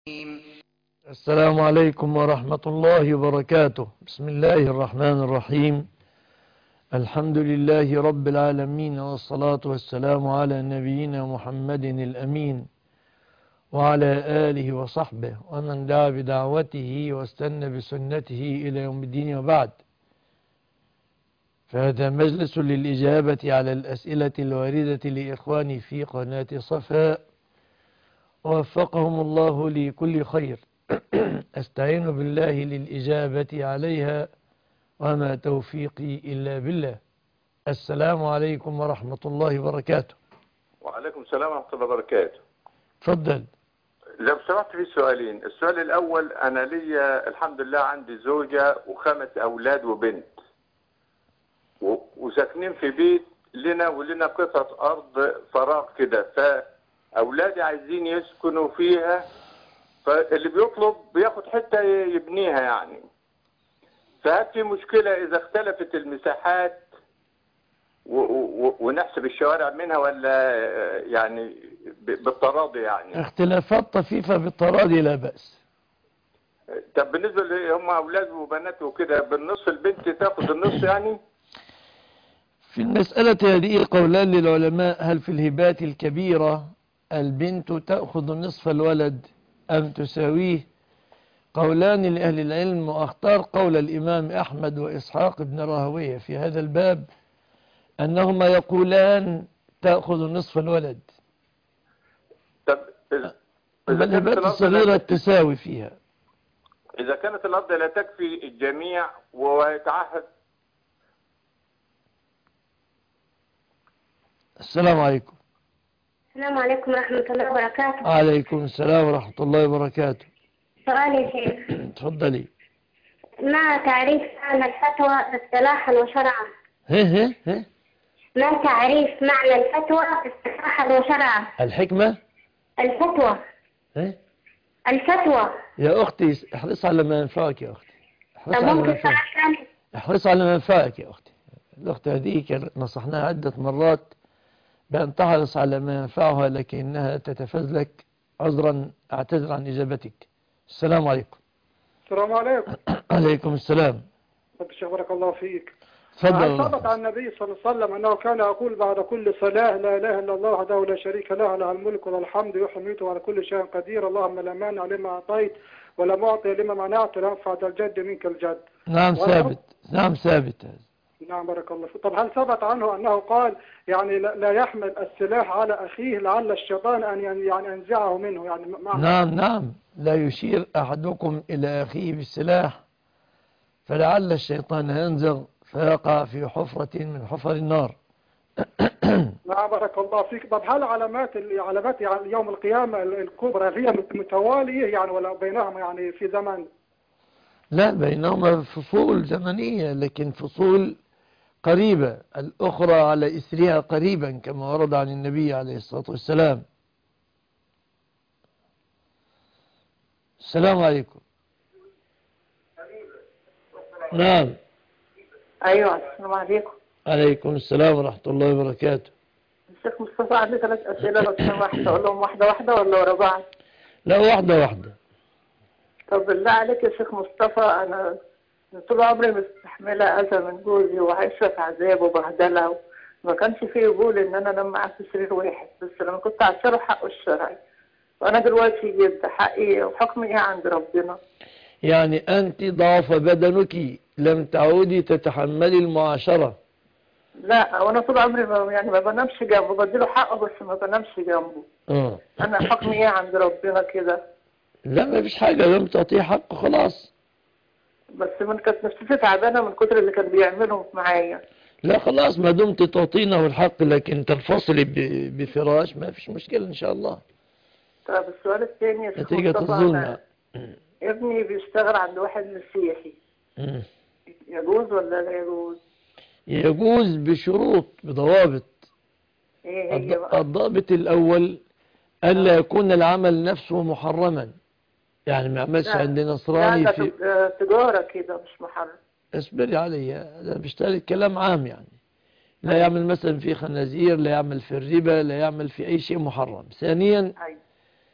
السلام عليكم ورحمة الله وبركاته. بسم الله الرحمن الرحيم. الحمد لله رب العالمين، والصلاة والسلام على نبينا محمد الأمين وعلى آله وصحبه ومن دعا بدعوته واستنى بسنته إلى يوم الدين، وبعد. فهذا مجلس للإجابة على الأسئلة الواردة لإخواني في قناة صفاء، ووفقهم الله لكل خير. أستعين بالله للإجابة عليها، وما توفيقي إلا بالله. السلام عليكم ورحمة الله وبركاته. وعليكم السلام ورحمة الله وبركاته. تفضل. لو سمحت في سؤالين. السؤال الأول، أنا ليا الحمد لله عندي زوجة و5 أولاد وبنت، وساكنين في بيت ولنا قطعة أرض فراغ كده، فأولادي عايزين يسكنوا فيها، فاللي بيطلب بياخد حتة يبنيها يعني. فهل في مشكلة إذا اختلفت المساحات ونحسب الشوارع منها، ولا يعني بالتراضي يعني؟ اختلافات طفيفة بالتراضي لا بأس. طب بالنسبة اللي هم أولاد وبنات وكده، بالنصف البنت تاخد النص يعني؟ في المسألة هذه قولان للعلماء: هل في الهبات الكبيرة البنت تأخذ نصف الولد أم تساويه؟ قولان لأهل العلم، وأختار قول الإمام أحمد وإسحاق بن راهويه في هذا الباب، أنهما يقولان تأخذ نصف الولد. طب أما الهبات الصغيرة تساوي فيها. إذا كانت الأرض لا تكفي الجميع ويتعهد. السلام عليكم. السلام عليكم ورحمة الله وبركاته. وعليكم السلام ورحمة الله وبركاته. سؤال يا شيخ. تفضلي. ما تعريف معنى الفتوى اصطلاحا وشرعا؟ هه. ما تعريف معنى الفتوى اصطلاحا وشرعا؟ الحكمة. الفتوى. الفتوى يا أختي احرص على ما ينفعك يا أختي. احرص على ما ينفعك يا أختي. الأخت هذه نصحناها عدة مرات بأن تحرص على ما ينفعها، لكنها تتفزلك. عذرا أعتذر عن إجابتك. السلام عليكم. السلام عليكم. عليكم السلام. بارك الله فيك. تفضل. ثبت عن النبي صلى الله عليه وسلم أنه كان يقول بعد كل صلاة: لا إله إلا الله وحده لا شريك له، له الملك وله الحمد، يحيي ويميت وعلى كل شيء قدير، اللهم لا مانع لما أعطيت ولا معطي لما منعت ولا ينفع ذا الجد منك الجد. نعم ثابت. نعم ثابت هذا. نعم بارك الله فيك. طب هل ثبت عنه أنه قال يعني لا يحمل السلاح على أخيه لعل الشيطان أن يعني ينزعه منه يعني نعم. لا يشير أحدكم إلى أخيه بالسلاح فلعل الشيطان ينزغ فيقع في حفرة من حفر النار. نعم بارك الله فيك. طب هل علامات يعني يوم القيامة الكبرى هي متوالية يعني، ولا بينهما يعني في زمن؟ لا، بينهما فصول زمنية، لكن فصول قريبة، الأخرى على إثرها قريبا كما ورد عن النبي عليه الصلاة والسلام. السلام عليكم. نعم. أيوة السلام عليكم. عليكم السلام ورحمة الله وبركاته. الشيخ مصطفى عندي 3 أسئلة لو سمحت، أقول لهم واحدة واحدة ولا ورا بعض؟ لا، واحدة واحدة. طب بالله عليك يا شيخ مصطفى، أنا طول عمري مستحملة أذى من جوزي وعايشة في عذاب وبهدلة، وما كانش فيه قبول إن أنا أنام معاه في سرير واحد، بس لما كنت عشره حقه الشرعي، وأنا دلوقتي جد حقي وحكمي إيه عند ربنا؟ يعني أنت ضعف بدنك، لم تعودي تتحملي المعاشرة. لا، وانا طول عمري ما بنامش جنبه، بديله حقه بس ما بنامش جنبه. انا حكمي ايه عند ربنا كده؟ لا، ما فيش حاجة، لم تعطيه حقه خلاص. بس من كانت نفسيتي تعبانه من كتر اللي كان بيعمله معايا. لا خلاص، ما دمت تعطينه الحق لكن تنفصلي بفراش ما فيش مشكلة إن شاء الله. طب السؤال الثاني يا شيخ نتيجة مصطفى، الظلم. ابني بيشتغل عند واحد مسيحي، يجوز ولا لا يجوز؟ يجوز بشروط بضوابط. ايه هي بقى؟ الضابط الأول ألا يكون العمل نفسه محرما، يعني ما يعملش عند نصراني لا في تجارة كده مش محرم. اصبري علي، هذا بيشتغل كلام عام يعني. لا يعمل مثلا في خنازير، لا يعمل في الربا، لا يعمل في أي شيء محرم. ثانيا أيوه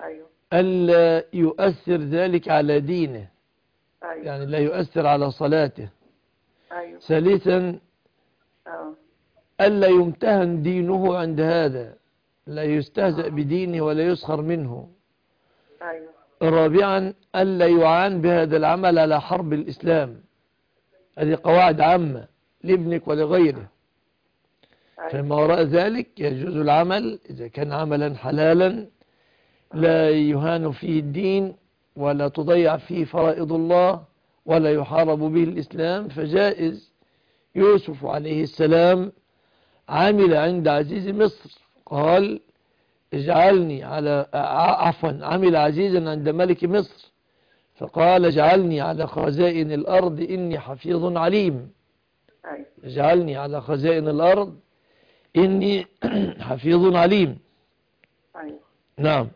ألا يؤثر ذلك على دينه، أيوة. يعني لا يؤثر على صلاته. أيوة. ثالثا اه. ألا يمتهن دينه عند هذا، لا يستهزأ بدينه ولا يسخر منه. أيوة. رابعا ألا يعان بهذا العمل على حرب الإسلام. هذه قواعد عامة لابنك ولغيره. أيوة. فما وراء ذلك يجوز العمل إذا كان عملا حلالا لا يهان فيه الدين ولا تضيع فيه فرائض الله ولا يحارب به الإسلام، فجائز. يوسف عليه السلام عمل عند عزيز مصر، قال اجعلني على عمل عزيزا عند ملك مصر، فقال اجعلني على خزائن الأرض إني حفيظ عليم. أيوة. اجعلني على خزائن الأرض إني حفيظ عليم. أيوة. نعم.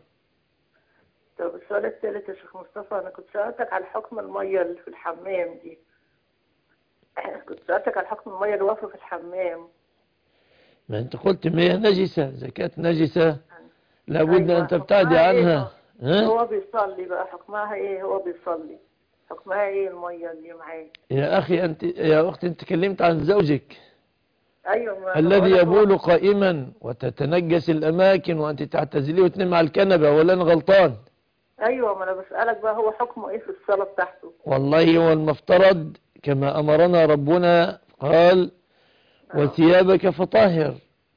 طب السؤال الثالث يا شيخ مصطفى، أنا كنت سألتك على حكم المية اللي في الحمام دي. كنت سألتك على حكم المية اللي واقفة في الحمام. ما أنت قلت مياه نجسة، زكاة نجسة لابد أيوة. أن تبتعدي عنها. هو بيصلي بقى حكمها إيه؟ هو بيصلي حكمها إيه المية اللي معاه؟ يا أخي أنت يا أختي أنت تكلمت عن زوجك أيوة. الذي يبول قائما وتتنجس الأماكن وأنت تعتزليه وتنام على الكنبة، ولا أنا غلطان؟ أيوة، ما أنا بسألك بقى هو حكمه إيه في الصلاة بتاعته؟ والله هو المفترض كما أمرنا ربنا، قال وثيابك فطهر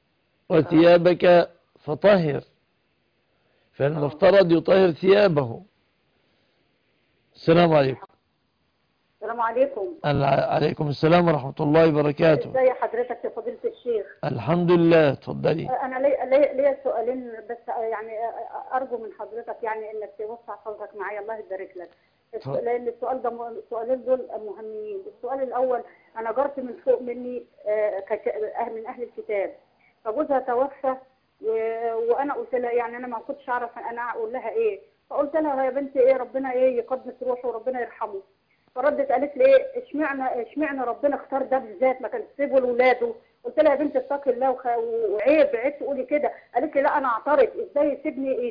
وثيابك فطهر، فالمفترض يطهر ثيابه. السلام عليكم. السلام عليكم. عليكم السلام ورحمة الله وبركاته. ازي حضرتك يا فضيلة الشيخ؟ الحمد لله، اتفضلي. انا ليا سؤالين بس، يعني ارجو من حضرتك يعني انك توسع صوتك معايا، الله يبارك لك. لان السؤالين دول مهمين. السؤال الاول، انا جارتي من فوق مني من اهل الكتاب، فجوزها توفى وانا قلت لها، يعني انا ما كنتش اعرف انا اقول لها ايه، فقلت لها يا بنتي ايه، ربنا ايه يقدس روحه وربنا يرحمه. فردت قالت لي ايه، اشمعنى ربنا اختار ده بالذات، ما كان تسيبه لاولاده. قلت لها يا بنتي اتقي الله وعيب تقولي كده. قالت لي لا انا اعترض، ازاي يسيبني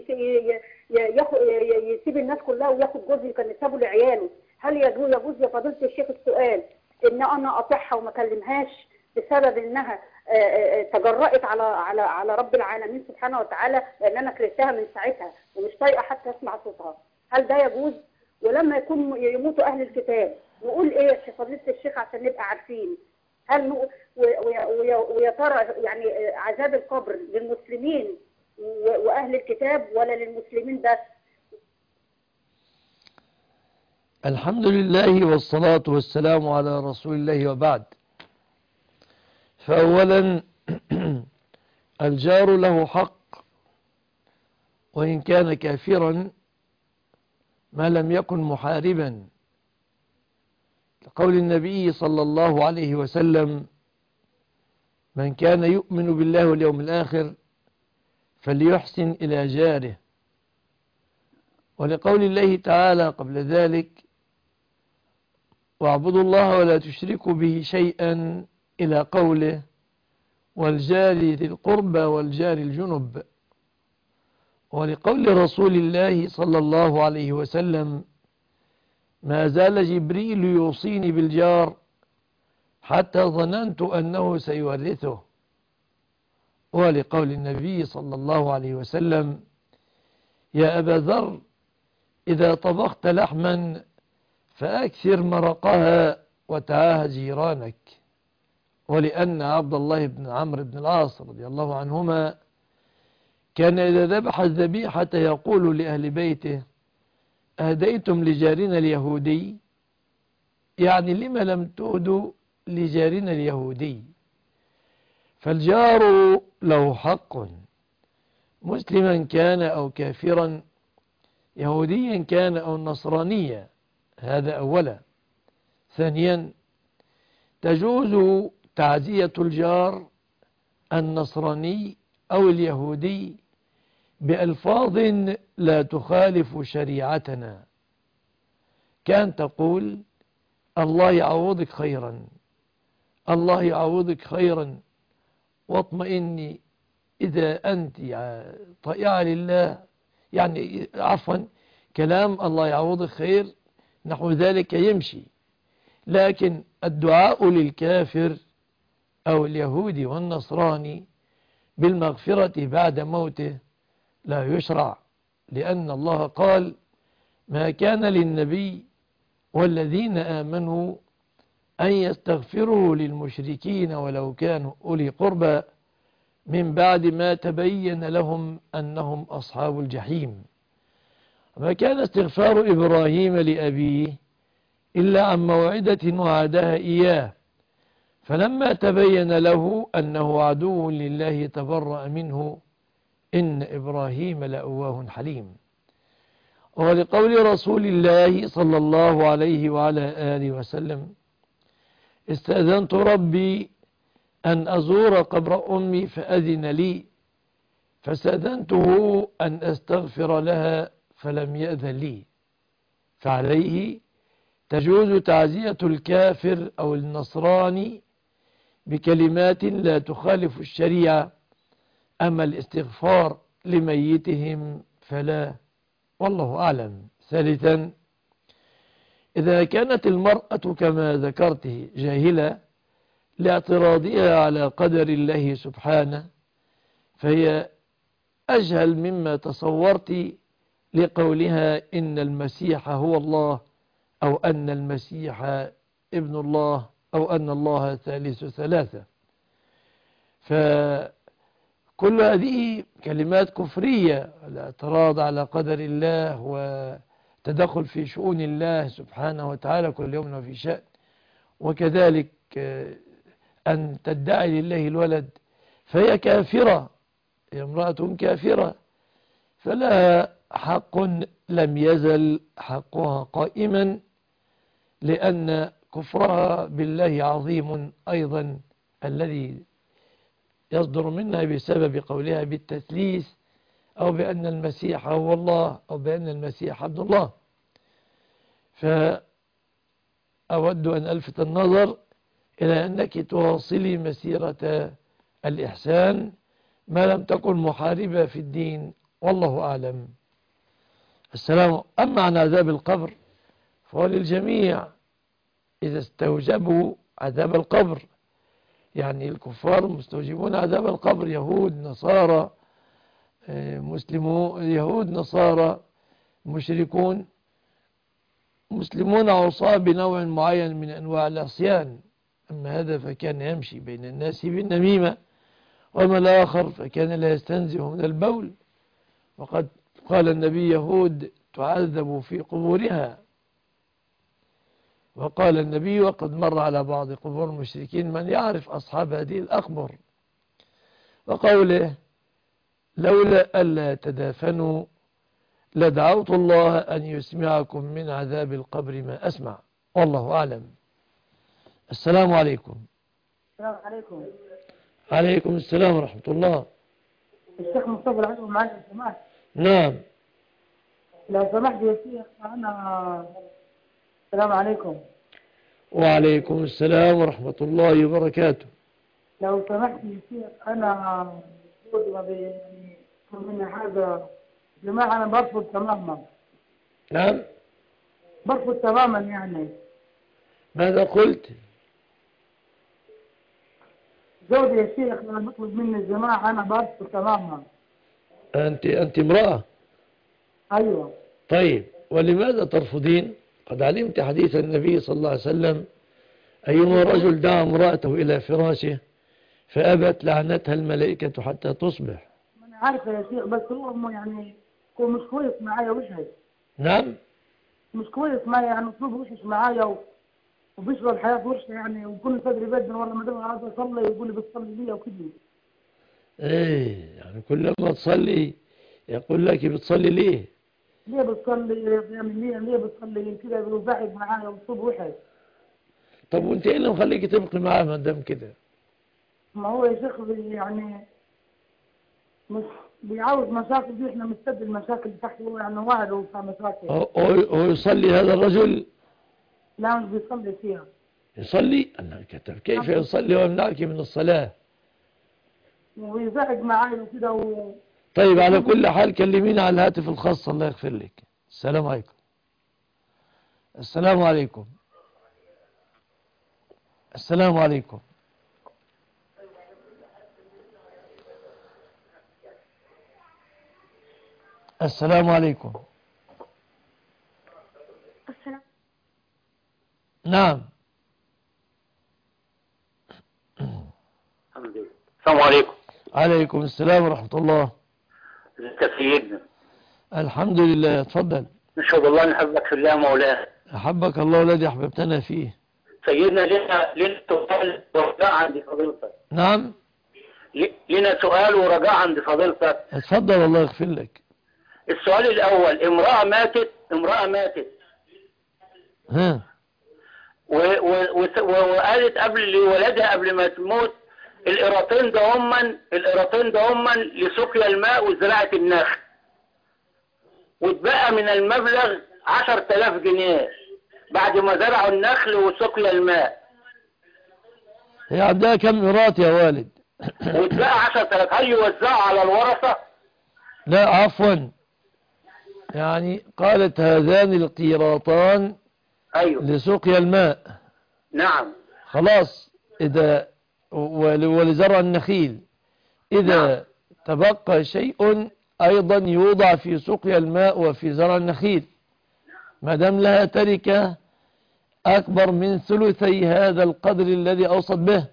يسيب الناس كلها وياخد جوزي كان سابه لعياله؟ هل يجوز يا فضيله الشيخ السؤال ان انا اطيعها وما اكلمهاش بسبب انها تجرأت على رب العالمين سبحانه وتعالى، لان انا كرهتها من ساعتها ومش طايقه حتى اسمع صوتها؟ هل ده يجوز؟ ولما يموتوا اهل الكتاب نقول ايه يا فضيله الشيخ عشان نبقى عارفين؟ هل ويا ترى يعني عذاب القبر للمسلمين واهل الكتاب ولا للمسلمين بس؟ الحمد لله والصلاة والسلام على رسول الله، وبعد. فأولا الجار له حق وإن كان كافرا ما لم يكن محاربا، لقول النبي صلى الله عليه وسلم من كان يؤمن بالله واليوم الآخر فليحسن إلى جاره، ولقول الله تعالى قبل ذلك واعبدوا الله ولا تشركوا به شيئا إلى قوله والجار ذي القربى والجار الجنب، ولقول رسول الله صلى الله عليه وسلم ما زال جبريل يوصيني بالجار حتى ظننت أنه سيورثه، ولقول النبي صلى الله عليه وسلم يا أبا ذر إذا طبخت لحما فأكثر مرقها وتعاهد جيرانك، ولأن عبد الله بن عمرو بن العاص رضي الله عنهما كان إذا ذبح الذبيحة يقول لأهل بيته أهديتم لجارنا اليهودي، يعني لما لم تهدوا لجارنا اليهودي؟ فالجار له حق مسلما كان أو كافرا، يهوديا كان أو نصرانيا، هذا أولا. ثانيا تجوز تعزية الجار النصراني أو اليهودي بألفاظ لا تخالف شريعتنا، كان تقول الله يعوضك خيرا، الله يعوضك خيرا، واطمئني إذا أنت طائعة لله يعني عفوا كلام الله يعوض خير نحو ذلك يمشي، لكن الدعاء للكافر أو اليهودي والنصراني بالمغفرة بعد موته لا يشرع، لأن الله قال ما كان للنبي والذين آمنوا أن يستغفروا للمشركين ولو كانوا أولي قربى من بعد ما تبين لهم أنهم أصحاب الجحيم. ما كان استغفار إبراهيم لأبيه إلا عن موعدة وعدها إياه، فلما تبين له أنه عدو لله تبرأ منه إن إبراهيم لأواه حليم. ولقول رسول الله صلى الله عليه وعلى آله وسلم استأذنت ربي أن أزور قبر أمي فأذن لي، فاستأذنته أن أستغفر لها فلم يأذن لي، فعليه تجوز تعزية الكافر أو النصراني بكلمات لا تخالف الشريعة، أما الاستغفار لميتهم فلا، والله أعلم. ثالثا، إذا كانت المرأة كما ذكرته جاهلة لاعتراضها على قدر الله سبحانه، فهي أجهل مما تصورت لقولها إن المسيح هو الله، أو أن المسيح ابن الله، أو أن الله ثالث ثلاثة. فكل هذه كلمات كفرية، الاعتراض على قدر الله وتدخل في شؤون الله سبحانه وتعالى كل يوم وفي شأن، وكذلك أن تدعي لله الولد فهي كافرة، هي امرأة كافرة، فلها حق لم يزل حقها قائما، لأن كفرها بالله عظيم أيضا الذي يصدر منها بسبب قولها بالتثليث، أو بأن المسيح هو الله، أو بأن المسيح عبد الله. فأود أن ألفت النظر إلى أنك تواصلي مسيرة الإحسان ما لم تكن محاربة في الدين، والله أعلم. السلام. أما عن عذاب القبر فهو للجميع إذا استوجبوا عذاب القبر، يعني الكفار مستوجبون عذاب القبر، يهود نصارى مسلمون، يهود نصارى مشركون، مسلمون عصاة بنوع معين من أنواع العصيان. أما هذا فكان يمشي بين الناس بالنميمة، وأما الآخر فكان لا يستنزه من البول، وقد قال النبي يهود تعذب في قبورها، وقال النبي وقد مر على بعض قبور المشركين من يعرف أصحاب هذه الأقبر، وقوله لولا ألا تدافنوا لدعوت الله أن يسمعكم من عذاب القبر ما أسمع، والله أعلم. السلام عليكم. السلام عليكم. عليكم السلام ورحمة الله. الشيخ مصطفى العلوي معنا لو سمحت. نعم. لو سمحت يا شيخ أنا. السلام عليكم. وعليكم السلام ورحمة الله وبركاته. لو سمحت يا شيخ أنا يعني من هذا جماعة أنا برفض تماما. نعم. برفض تماما يعني. ماذا قلت؟ زوجي يا شيخ لما بطلب مني الجماعة أنا برفض تماما. أنت امرأة؟ أيوة. طيب ولماذا ترفضين؟ قد علمت حديث النبي صلى الله عليه وسلم أيما رجل دعا امرأته إلى فراشه فأبت لعنتها الملائكة حتى تصبح. أنا عارفة يا شيخ بس هو يعني هو مش كويس معايا وشهد. نعم. مش كويس معايا يعني أسلوبه وحش معايا وبيشرب الحياة وحشة يعني، وكل صدري بدنا والله ما دام عايز أصلي يقول لي بتصلي ليه وكده. إيه يعني كل ما تصلي يقول لك بتصلي ليه؟ ليه بتصلي يعني ليه بتصلي كده بيزعج معايا وأسلوبه وحش. طب وأنت إيه اللي مخليك تبقي معاه ما دام كده؟ ما هو يا شيخ يعني مش بيعاوز مشاكل دي، احنا مستد المشاكل تحت هو يعني واحد وبتاع مشاكل. هو يصلي هذا الرجل؟ لا مش بيصلي فيها. يصلي؟ أنا كتب كيف يصلي ويمنعك من الصلاة؟ ويزعج معايا وكده طيب على كل حال كلمينا على الهاتف الخاص، الله يغفر لك. السلام عليكم. السلام عليكم. السلام عليكم. السلام عليكم. نعم. السلام عليكم. عليكم السلام ورحمة الله. ازيك يا سيدنا؟ الحمد لله. اتفضل. نشهد الله نحبك في الله مولاه. أحبك الله الذي أحببتنا فيه. سيدنا لنا سؤال ورجاء عند فضيلتك. نعم. لنا سؤال ورجاء عند فضيلتك. اتفضل الله يغفر لك. السؤال الأول، امرأة ماتت ها. وقالت قبل لولدها قبل ما تموت القراطين ده هم لسقيا الماء وزراعة النخل، واتبقى من المبلغ 10,000 جنيه بعد ما زرعوا النخل وسقيا الماء. هي عندها كم قيراط يا والد؟ واتبقى 10,000، هل يوزعوا على الورثة؟ لا عفوا، يعني قالت هذان القيراطان ايوه لسقيا الماء. نعم. خلاص، إذا ولزرع النخيل إذا نعم. تبقى شيء أيضا يوضع في سقيا الماء وفي زرع النخيل، ما دام لها تركة أكبر من ثلثي هذا القدر الذي أوصت به،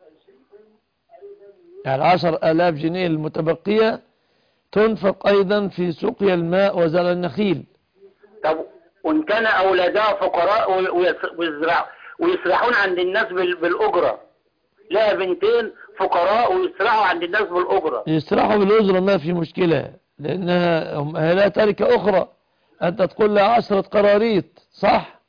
يعني 10,000 جنيه المتبقية تنفق أيضا في سقيا الماء وزرع النخيل. طب وإن كان أولادها فقراء ويسرحون عند الناس بالأجرة، لها بنتين فقراء ويسرحوا عند الناس بالأجرة. يسرحوا بالأجرة ما في مشكلة، لأنها لا تركة أخرى. أنت تقول لها 10 قراريط صح؟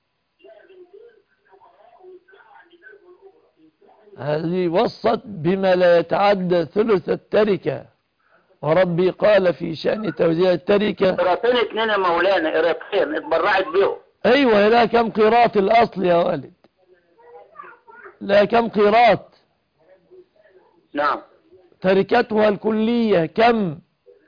هذه وصت بما لا يتعدى ثلث التركة، وربي قال في شأن توزيع التركة قراطين 2 يا مولانا، قراطين اتبرعت بهم. أيوة، لا كم قيراط الأصل يا والد؟ لا كم قيراط؟ نعم. تركتها الكلية كم؟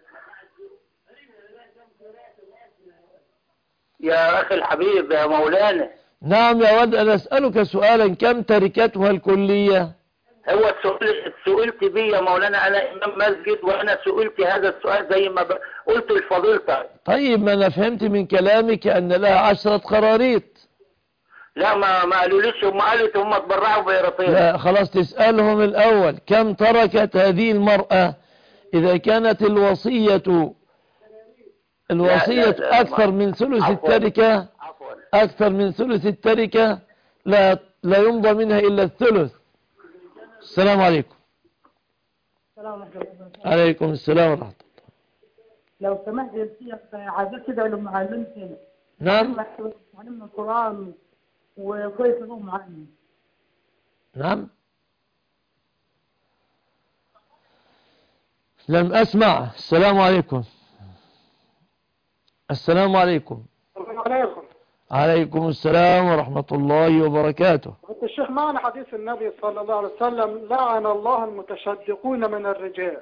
يا أخي الحبيب يا مولانا. نعم يا ولد، أنا أسألك سؤالا، كم تركتها الكلية؟ هو سئلت بي يا مولانا، أنا إمام مسجد وأنا سئلت هذا السؤال زي ما قلت لفضيلتك. طيب ما أنا فهمت من كلامك أن لها 10 قراريط. لا ما قالوليش، هم قالت هم اتبرعوا بقراطين. لا خلاص، تسألهم الأول كم تركت هذه المرأة إذا كانت الوصية لا أكثر من ثلث التركة. أكثر من ثلث التركة لا يمضى منها إلا الثلث. السلام عليكم. السلام عليكم. عليكم السلام ورحمة الله. لو سمحت يا شيخ، عايزك كده لو معلمتي. نعم. معلمنا القرآن وكويس انه معلم. نعم. لم أسمع. السلام عليكم. السلام عليكم. السلام عليكم. عليكم السلام ورحمة الله وبركاته. الشيخ معنا حديث النبي صلى الله عليه وسلم: لعن الله المتشدقون من الرجال.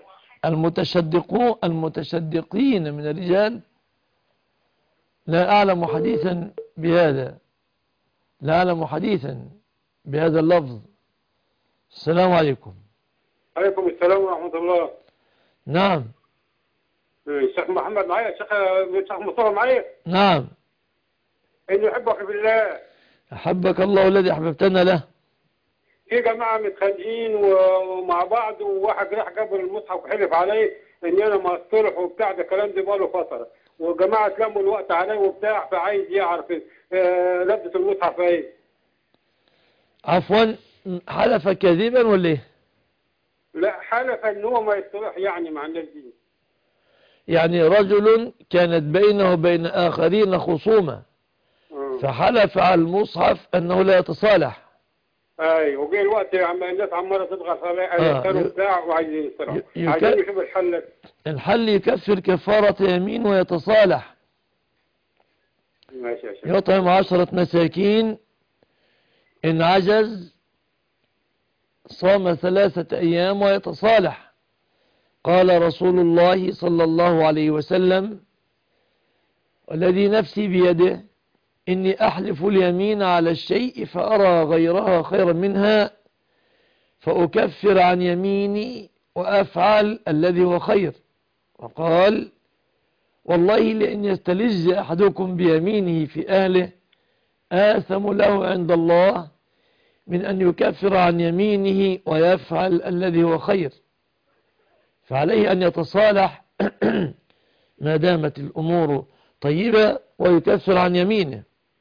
المتشدقين من الرجال، لا أعلم حديثا بهذا، لا أعلم حديثا بهذا اللفظ. السلام عليكم. عليكم السلام ورحمة الله. نعم. الشيخ محمد معايا، الشيخ مصطفى معايا. نعم. إني أحبك بالله. أحبك الله الذي أحببتنا له. في جماعة متخانقين ومع بعض، وواحد راح جاب المصحف وحلف عليه إن أنا ما أصطلح وبتاع، ده كلام ده بقاله فترة، وجماعة تلموا الوقت عليه وبتاع، فعايز يعرف لبسة المصحف إيه. عفوا، حلف كذبا ولا إيه؟ لا، حلف إن هو ما يصطلح يعني مع الناس دي. يعني رجل كانت بينه وبين آخرين خصومة، فحلف على المصحف أنه لا يتصالح. اي، وجاي الوقت الناس عماله تضغط عليه بتاع وعايزين يصلحوا، عايزين يشوفوا الحل. الحل يكفر كفارة يمين ويتصالح. ماشي يا شيخ. يطعم 10 مساكين، إن عجز صام 3 أيام ويتصالح. قال رسول الله صلى الله عليه وسلم: والذي نفسي بيده إني أحلف اليمين على الشيء فأرى غيرها خيرا منها فأكفر عن يميني وأفعل الذي هو خير. وقال: والله لأن يستلج أحدكم بيمينه في أهله آثم له عند الله من أن يكفر عن يمينه ويفعل الذي هو خير. فعليه أن يتصالح ما دامت الأمور طيبة ويكفر عن يمينه.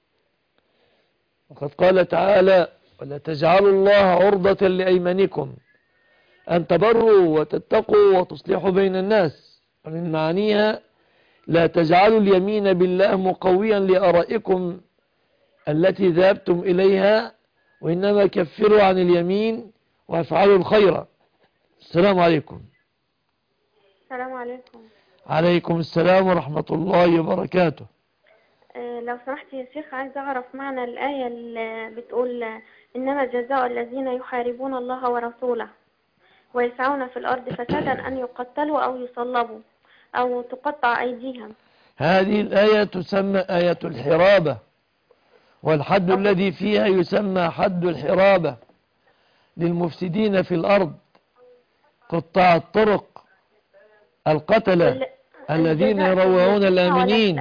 وقد قال تعالى: ولا تجعلوا الله عرضة لأيمانكم أن تبروا وتتقوا وتصلحوا بين الناس. ومن معانيها: لا تجعلوا اليمين بالله مقويا لآرائكم التي ذهبتم إليها، وإنما كفروا عن اليمين وافعلوا الخير. السلام عليكم. السلام عليكم. عليكم السلام ورحمة الله وبركاته. لو سمحت يا شيخ، عايز أعرف معنى الآية اللي بتقول: إنما جزاء الذين يحاربون الله ورسوله ويسعون في الأرض فسادا أن يقتلوا أو يصلبوا أو تقطع أيديهم. هذه الآية تسمى آية الحرابة، والحد الذي فيها يسمى حد الحرابة للمفسدين في الأرض، قطاع الطرق، القتلة الذين يروعون الآمنين،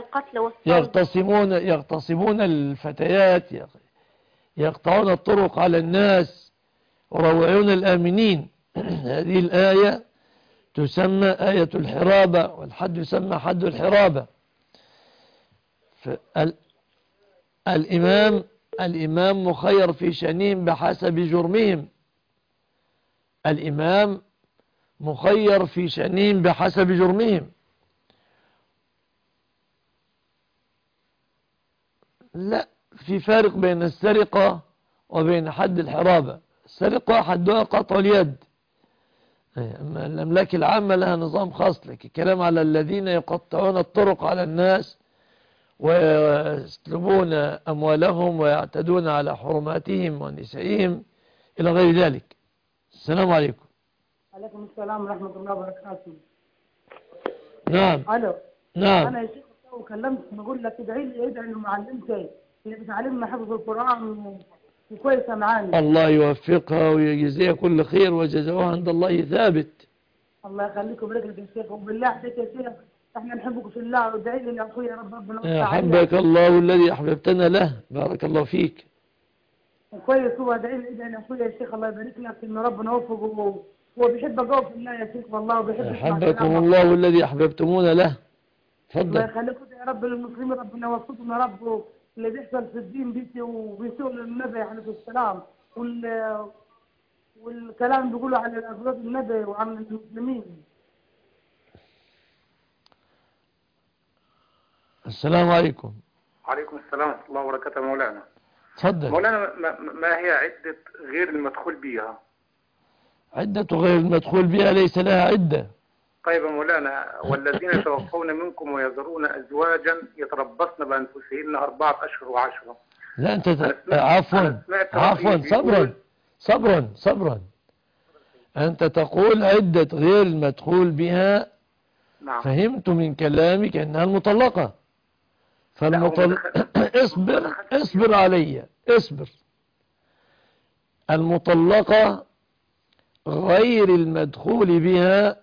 يغتصبون الفتيات، يقطعون الطرق على الناس، يروعون الآمنين. هذه الآية تسمى آية الحرابة، والحد يسمى حد الحرابة. الإمام مخير في شأنهم بحسب جرمهم. الإمام مخير في شأنهم بحسب جرمهم. لا، في فارق بين السرقة وبين حد الحرابة. السرقة حدها قطع اليد، أما الأملاك العامة لها نظام خاص. لك الكلام على الذين يقطعون الطرق على الناس ويسلبون أموالهم ويعتدون على حرماتهم ونسائهم إلى غير ذلك. السلام عليكم. عليكم السلام ورحمة الله وبركاته. نعم. ألو. نعم. أنا يا شيخ كلمت بقول لك ادعي لي إنه معلمتي اللي بتعلمنا حفظ القرآن وكويسة معانا. الله يوفقها ويجزيها كل خير وجزاؤها عند الله ثابت. الله يخليكم ويبارك يا شيخ، وبالله عليك يا شيخ احنا نحبك في الله، وادعي لي يا اخويا ربنا أحبك الله الذي أحببتنا له. بارك الله فيك. كويس. هو ادعي لي يا اخويا يا شيخ، الله يبارك لك ان ربنا يوفقه. هو بيحبك قوي في الله يا شيخ والله، وبيحبك. أحبكم الله الذي أحببتمونا له. تفضل. الله يخليكم يا رب للمسلمين، ربنا يوفقهم يا رب. اللي بيحصل في الدين بيسوء للنبي عليه السلام، والكلام بيقولوا على أزواج النبي وعن المسلمين. السلام عليكم. وعليكم السلام ورحمة الله وبركاته. مولانا تفضل. مولانا، ما هي عدة غير المدخول بها؟ عدة غير المدخول بها ليس لها عدة. طيب يا مولانا، والذين يتوفون منكم ويذرون أزواجا يتربصن بأنفسهن 4 أشهر و10. لا أنت عفوا صبرا. أنت تقول عدة غير المدخول بها. نعم. فهمت من كلامك أنها المطلقة. اصبر علي. المطلقة غير المدخول بها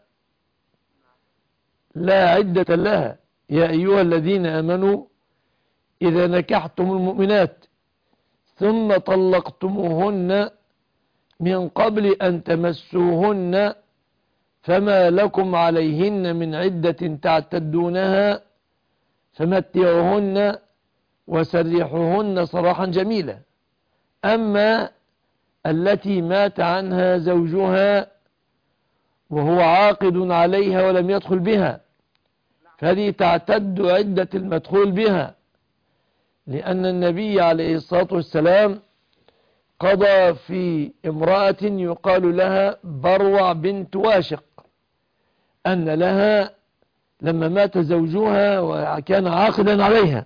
لا عدة لها. يا أيها الذين آمنوا إذا نكحتم المؤمنات ثم طلقتموهن من قبل أن تمسوهن فما لكم عليهن من عدة تعتدونها فمتعوهن وسرحوهن سراحا جميلا. أما التي مات عنها زوجها وهو عاقد عليها ولم يدخل بها فهذه تعتد عدة المدخول بها، لأن النبي عليه الصلاة والسلام قضى في امرأة يقال لها بروع بنت واشق أن لها لما مات زوجها وكان عاقدا عليها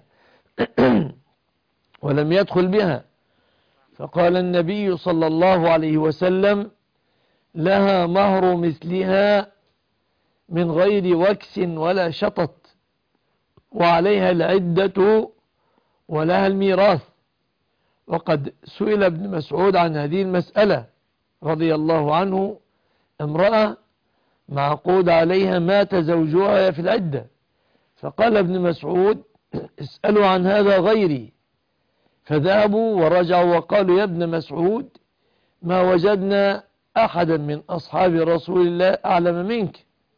ولم يدخل بها، فقال النبي صلى الله عليه وسلم لها مهر مثلها من غير وكس ولا شطط، وعليها العدة ولها الميراث. وقد سئل ابن مسعود عن هذه المسألة رضي الله عنه: امرأة معقود عليها مات زوجها في العدة، فقال ابن مسعود: اسألوا عن هذا غيري. فذهبوا ورجعوا وقالوا: يا ابن مسعود، ما وجدنا أحدا من أصحاب رسول الله أعلم منك،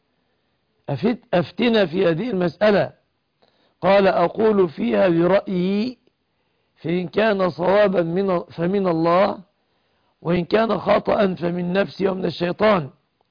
أفتنا في هذه المسألة. قال: أقول فيها برأيي، فإن كان صوابا فمن الله، وإن كان خطأ فمن نفسي ومن الشيطان.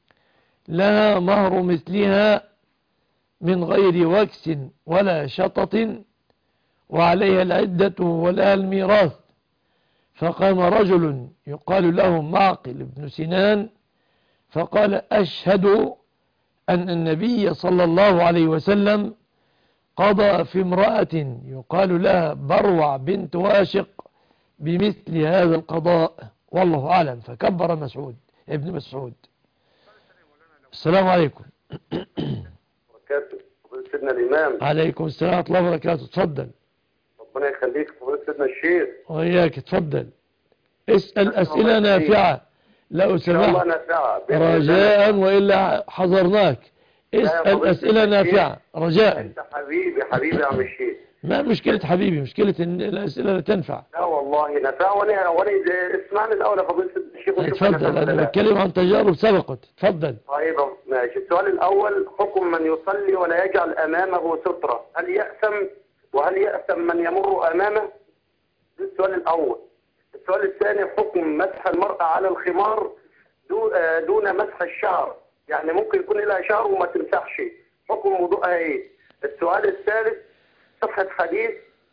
لها مهر مثلها من غير وكس ولا شطط، وعليها العدة ولها الميراث. فقام رجل يقال له معقل بن سنان فقال: أشهد أن النبي صلى الله عليه وسلم قضى في امرأة يقال لها بروع بنت واشق بمثل هذا القضاء، والله أعلم. فكبر ابن مسعود. السلام عليكم. وبركاته. سيدنا الإمام. عليكم السلام ورحمة الله وبركاته. تفضل. ربنا يخليك. سيدنا الشيخ. وإياك. تفضل. اسأل أسئلة نافعة لو سمحت، رجاء، وإلا حضرناك. اسأل أسئلة نافعة رجاء. انت حبيبي يا عم الشيخ. ما مشكلة حبيبي، مشكلة ان الأسئلة لا تنفع. لا والله نفع. وانا اسمعني الأول يا فضيلة الشيخ. اتفضل. أنا بتكلم عن تجارب سبقت. اتفضل. طيب ماشي. السؤال الأول: حكم من يصلي ولا يجعل أمامه سترة، هل يأثم؟ وهل يأثم من يمر أمامه؟ ده السؤال الأول. السؤال الثاني: حكم مسح المرأة على الخمار دون مسح الشعر، يعني ممكن يكون لها شعر وما تمسحش، حكم وضوءها ايه؟ السؤال الثالث: صحة حديث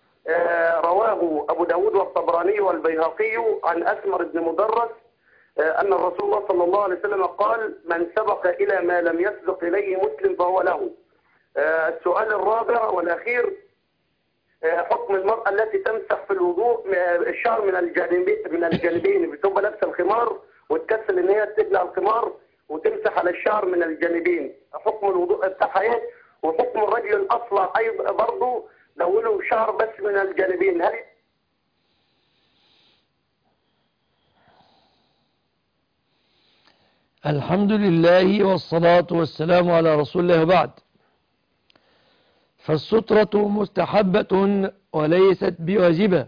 رواه أبو داود والطبراني والبيهقي عن أسمر بن مدرس أن الرسول الله صلى الله عليه وسلم قال: من سبق إلى ما لم يسبق إليه مسلم فهو له. السؤال الرابع والأخير: حكم المرأة التي تمسح في الوضوء الشعر من الجانبين، بتبقى لابسة الخمار وتكسل ان هي تقلع الخمار وتمسح على الشعر من الجانبين، حكم الوضوء بتاعها ايه؟ وحكم الرجل الاصلع ايضا برضه لو له شعر بس من الجانبين، هل الحمد لله والصلاة والسلام على رسول الله بعد. فالسترة مستحبة وليست بواجبة.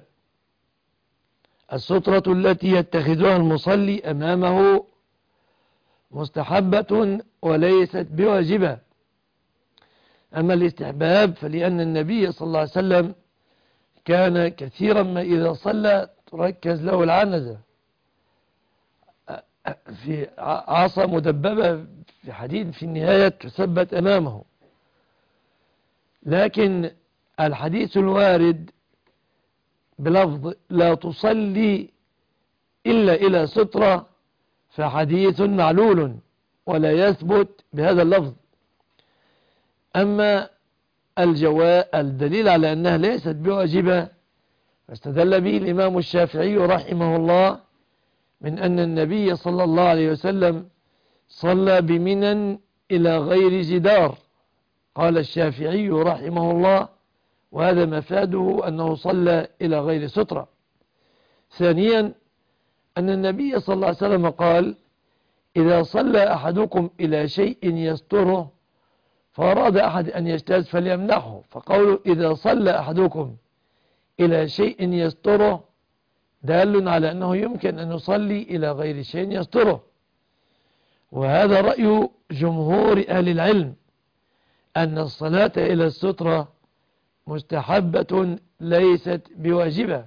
السترة التي يتخذها المصلي أمامه مستحبة وليست بواجبة. أما الاستحباب فلأن النبي صلى الله عليه وسلم كان كثيرا ما إذا صلى تركز له العنزة في عصا مدببة في حديد في النهاية تثبت أمامه. لكن الحديث الوارد بلفظ لا تصلي إلا إلى سترة فحديث معلول ولا يثبت بهذا اللفظ. أما الدليل على أنها ليست بواجبة فاستدل به الإمام الشافعي رحمه الله من أن النبي صلى الله عليه وسلم صلى بمنى إلى غير جدار. قال الشافعي رحمه الله وهذا مفاده أنه صلى إلى غير سترة. ثانيا أن النبي صلى الله عليه وسلم قال إذا صلى أحدكم إلى شيء يستره فأراد أحد أن يجتاز فليمنحه، فقوله إذا صلى أحدكم إلى شيء يستره دال على أنه يمكن أن يصلي إلى غير شيء يستره. وهذا رأي جمهور أهل العلم أن الصلاة إلى السترة مستحبة ليست بواجبة.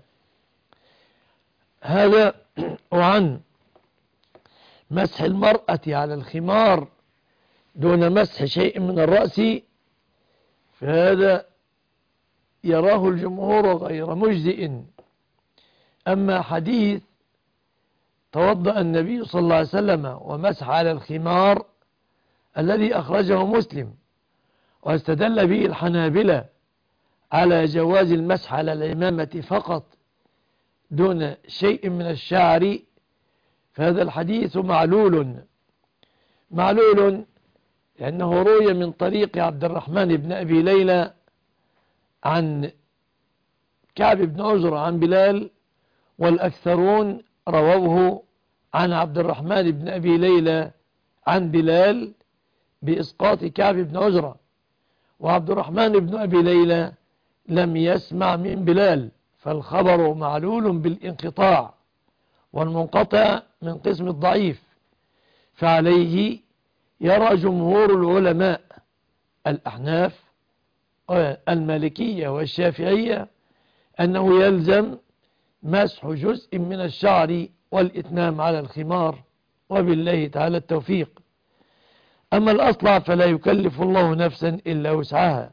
هذا. وعن مسح المرأة على الخمار دون مسح شيء من الرأس فهذا يراه الجمهور غير مجزئ. أما حديث توضأ النبي صلى الله عليه وسلم ومسح على الخمار الذي أخرجه مسلم واستدل به الحنابلة على جواز المسح على العمامة فقط دون شيء من الشعر فهذا الحديث معلول لأنه روي من طريق عبد الرحمن بن أبي ليلى عن كعب بن عجرة عن بلال، والأكثرون رووه عن عبد الرحمن بن أبي ليلى عن بلال بإسقاط كعب بن عجرة، وعبد الرحمن بن أبي ليلى لم يسمع من بلال، فالخبر معلول بالانقطاع، والمنقطع من قسم الضعيف. فعليه يرى جمهور العلماء الأحناف المالكية والشافعية أنه يلزم مسح جزء من الشعر والإتمام على الخمار، وبالله تعالى التوفيق. أما الأصلع فلا يكلف الله نفسا إلا وسعها.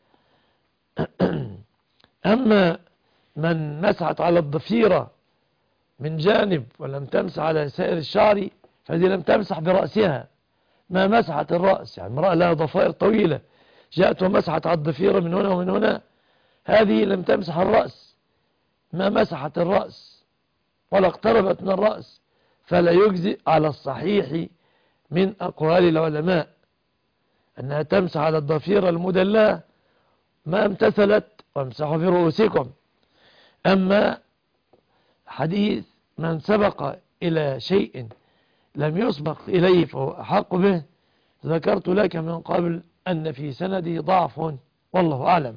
أما من مسحت على الضفيرة من جانب ولم تمسح على سائر الشعر فهذه لم تمسح برأسها، ما مسحت الرأس. يعني امرأة لها ضفائر طويلة جاءت ومسحت على الضفيرة من هنا ومن هنا، هذه لم تمسح الرأس، ما مسحت الرأس ولا اقتربت من الرأس، فلا يجزئ على الصحيح من أقوال العلماء أنها تمسح على الضفيرة المدلاه ما امتثلت وامسحوا في رؤوسكم. أما حديث من سبق إلى شيء لم يسبق إليه فهو أحق به، ذكرت لك من قبل أن في سنده ضعف والله أعلم.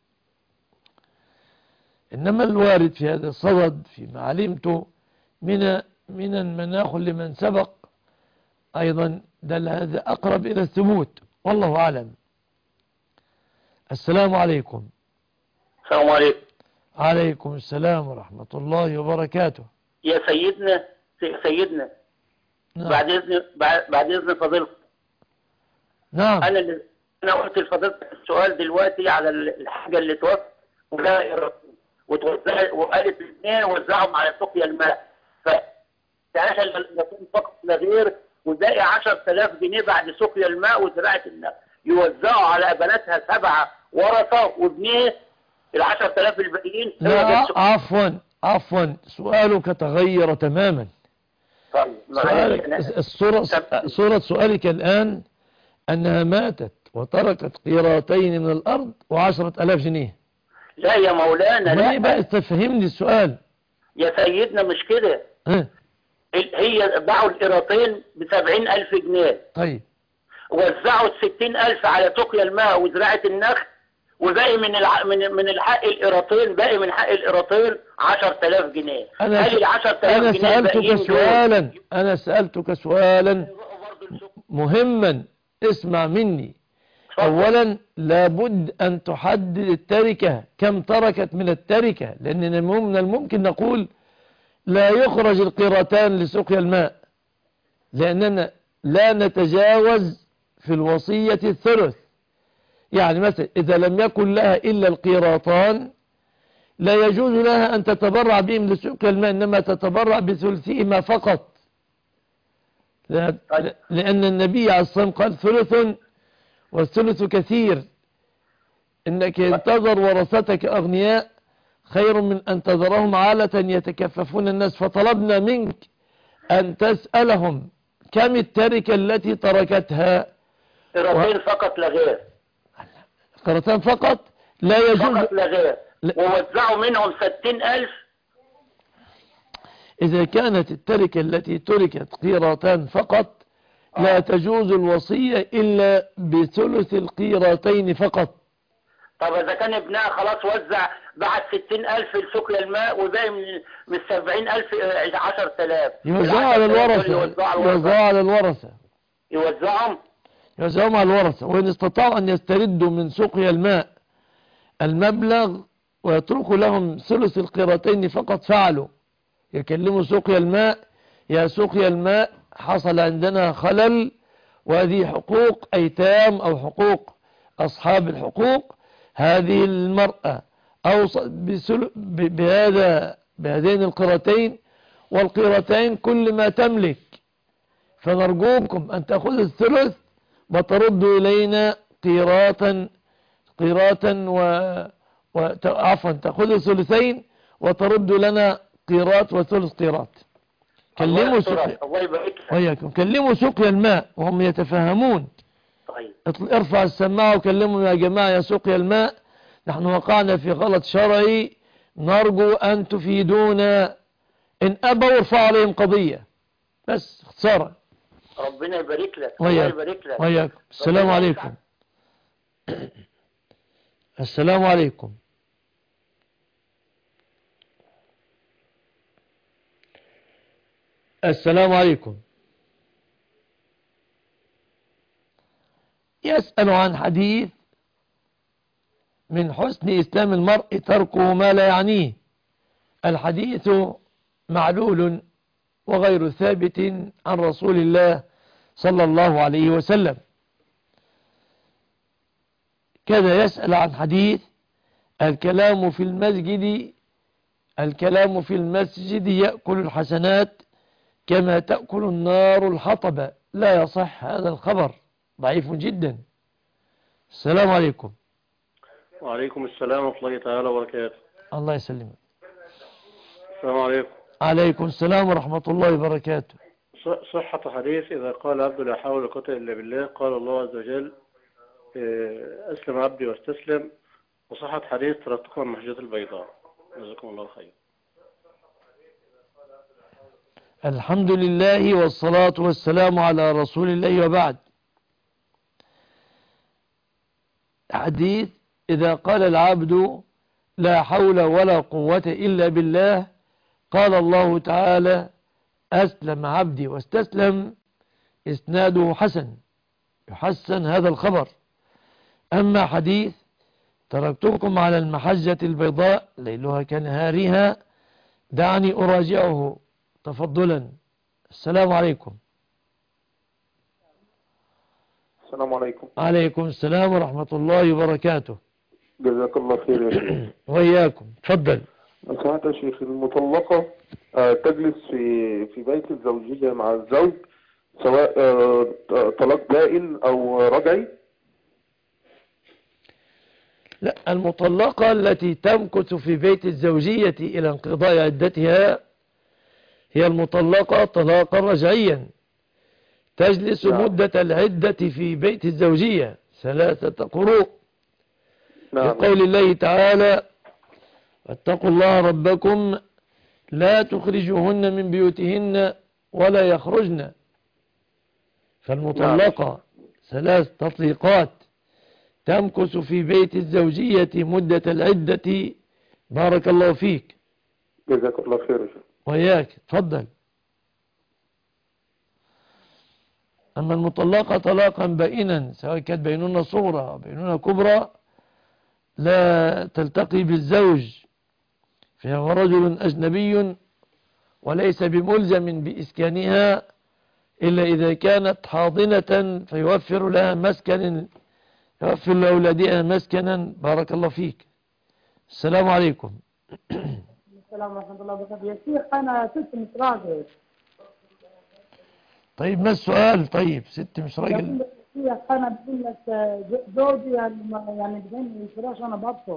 إنما الوارد في هذا الصدد فيما علمت من المناخ لمن سبق أيضا دل هذا أقرب إلى الثبوت والله أعلم. السلام عليكم. السلام عليكم. عليكم السلام ورحمة الله وبركاته. يا سيدنا نعم. بعد إذن فضيلتك. نعم. أنا قلت لفضيلتك السؤال دلوقتي على الحاجة اللي توفى وقالت الاثنين وزعهم على سقيا الماء، فعشان يكون فقط لا غير، وباقي 10,000 جنيه بعد سقيا الماء وزراعة النخل يوزعوا على بناتها 7 ورثة وابنيه ال10,000 الباقيين. لا عفوا سؤالك تغير تماما. طيب صورة سؤالك الآن أنها ماتت وتركت قيراتين من الأرض و10,000 جنيه. لا يا مولانا، لا بقى تفهمني السؤال يا سيدنا، مش كده. هي باعوا القيراتين ب70,000 جنيه. طيب وزعوا 60,000 على سقيا الماء وزراعة النخل، وباقي من الحق القيراتين، باقي من حق القيراتين 10,000 جنيه. هل ال10,000 جنيه أنا سألتك سؤالا مهما، اسمع مني. أولا لابد أن تحدد التركة، كم تركت من التركة، لأن من الممكن نقول لا يخرج القيراتان لسقيا الماء، لأننا لا نتجاوز في الوصية الثلث. يعني مثلا إذا لم يكن لها إلا القيراطان لا يجوز لها أن تتبرع بهم لسقيا الماء، إنما تتبرع بثلثهما فقط، لأن النبي عليه الصلاة والسلام قال ثلث والثلث كثير، إنك انتظر ورثتك أغنياء خير من أن تذرهم عالة يتكففون الناس. فطلبنا منك أن تسألهم كم التركة التي تركتها. قيرتين فقط لا غير. قيرتين فقط لا يجوز فقط لا غير. ووزعوا منهم 60,000. إذا كانت التركة التي تركت قيراتان فقط لا تجوز الوصية إلا بثلث القيراتين فقط. طب إذا كان ابنها خلاص وزع بعد 60,000 لسقيا الماء وباقي من 70,000 10,000 يوزعوا على الورثة. يوزعهم على الورثة، وإن استطاعوا أن يستردوا من سقيا الماء المبلغ ويتركوا لهم ثلث القيراتين فقط فعلوا. يكلموا سقيا الماء: يا سقيا الماء حصل عندنا خلل، وهذه حقوق أيتام أو حقوق أصحاب الحقوق، هذه المرأة أوصت بهذين القيرتين، والقيرتين كل ما تملك، فنرجوكم أن تأخذ الثلث وتردوا إلينا قيراتا عفوا تأخذوا ثلثين وتردوا لنا قيرات وثلث قيرات. كلموا سقيا الماء وهم يتفهمون طيب. ارفع السماعة وكلمهم يا جماعة يا سقيا الماء، نحن وقعنا في غلط شرعي، نرجو أن تفيدونا، إن أبوا ارفعوا عليهم قضية. بس اختصارا. ربنا يبارك لك. الله يبارك لك. وياكم. السلام عليكم. السلام عليكم. السلام عليكم. يسأل عن حديث من حسن إسلام المرء تركه ما لا يعنيه. الحديث معلول وغير ثابت عن رسول الله صلى الله عليه وسلم. كذا يسأل عن حديث الكلام في المسجد يأكل الحسنات كما تأكل النار الحطب. لا يصح هذا الخبر، ضعيف جدا. السلام عليكم. وعليكم السلام ورحمة الله تعالى وبركاته. الله يسلمك. السلام عليكم. عليكم السلام ورحمة الله وبركاته. صحة حديث إذا قال عبد لا حول ولا قوة إلا بالله قال الله عز وجل أسلم عبدي واستسلم. وصحة حديث تركتكم المحجة البيضاء. جزاكم الله خير. الحمد لله والصلاة والسلام على رسول الله وبعد. حديث إذا قال العبد لا حول ولا قوة إلا بالله قال الله تعالى أسلم عبدي واستسلم، إسناده حسن، يحسن هذا الخبر. أما حديث تركتكم على المحجة البيضاء ليلها كنهارها دعني أراجعه تفضلا. السلام عليكم. السلام عليكم. عليكم السلام ورحمة الله وبركاته. جزاك الله خير يا شيخ. وإياكم. تفضل. سمعت يا شيخ المطلقة تجلس في بيت الزوجية مع الزوج سواء طلاق بائن أو رجعي؟ لا، المطلقة التي تمكث في بيت الزوجية إلى انقضاء عدتها هي المطلقة طلاقا رجعيا، تجلس مدة العدة في بيت الزوجية 3 قروء. لقول الله تعالى واتقوا الله ربكم لا تخرجوهن من بيوتهن ولا يخرجن. فالمطلقة 3 تطليقات تمكث في بيت الزوجية مدة العدة. بارك الله فيك. جزاك الله خير. وياك. تفضل. أما المطلقة طلاقا بائنا سواء كانت بينونة صغرى أو بينونة كبرى لا تلتقي بالزوج، فهو رجل أجنبي وليس بملزم بإسكانها إلا إذا كانت حاضنة فيوفر لها مسكن، يوفر لأولادها مسكنا. بارك الله فيك. السلام عليكم. السلام ورحمة الله وبركاته. يا شيخ أنا ست مش راجل. طيب ما السؤال؟ طيب 6 مش راجل. يا أنا بقول لك زوجي يعني بدين الفراش أنا بطلب.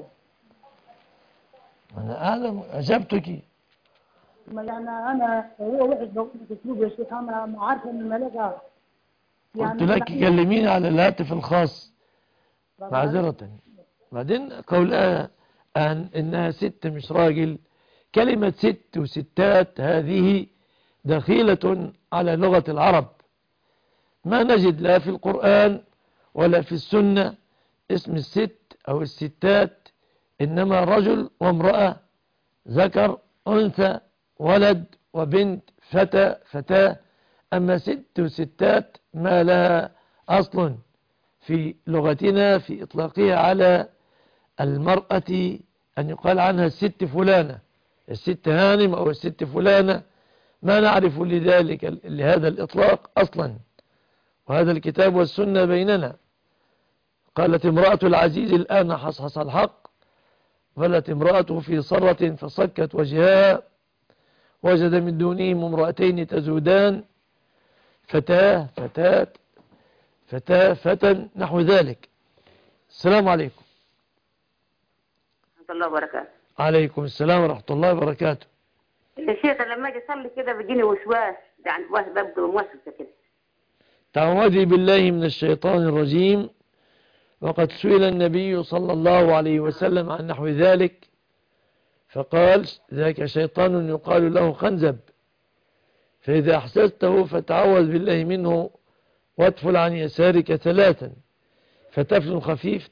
أنا أجبتك. يعني أنا هو واحد بقول لك أسلوب يا شيخ أنا عارفة إن الملكة قلت لك كلميني على الهاتف الخاص معذرة. بعدين قولها إنها ست مش راجل، كلمة ست وستات هذه دخيلة على لغة العرب، ما نجد لا في القرآن ولا في السنة اسم الست أو الستات، إنما رجل وامرأة، ذكر أنثى، ولد وبنت، فتى فتاة. أما ست وستات ما لها أصل في لغتنا في إطلاقها على المرأة أن يقال عنها الست فلانة، الست هانم أو الست فلانة، ما نعرف لذلك لهذا الإطلاق أصلا. وهذا الكتاب والسنة بيننا. قالت امرأة العزيز الآن حصحص الحق، ولت امرأته في صرة فصكت وجهها، وجد من دونهم امرأتين تزودان، فتاة فتاة فتاة فتى، نحو ذلك. السلام عليكم. ورحمة الله وبركاته. عليكم السلام ورحمة الله وبركاته. يا شيخ لما اجي اصلي كده بيجيني وسواس، يعني ببقى موسوسه كده. تعوذي بالله من الشيطان الرجيم. وقد سئل النبي صلى الله عليه وسلم عن نحو ذلك فقال ذاك شيطان يقال له خنزب، فإذا أحسسته فتعوذ بالله منه وادفل عن يسارك 3 فتفل خفيف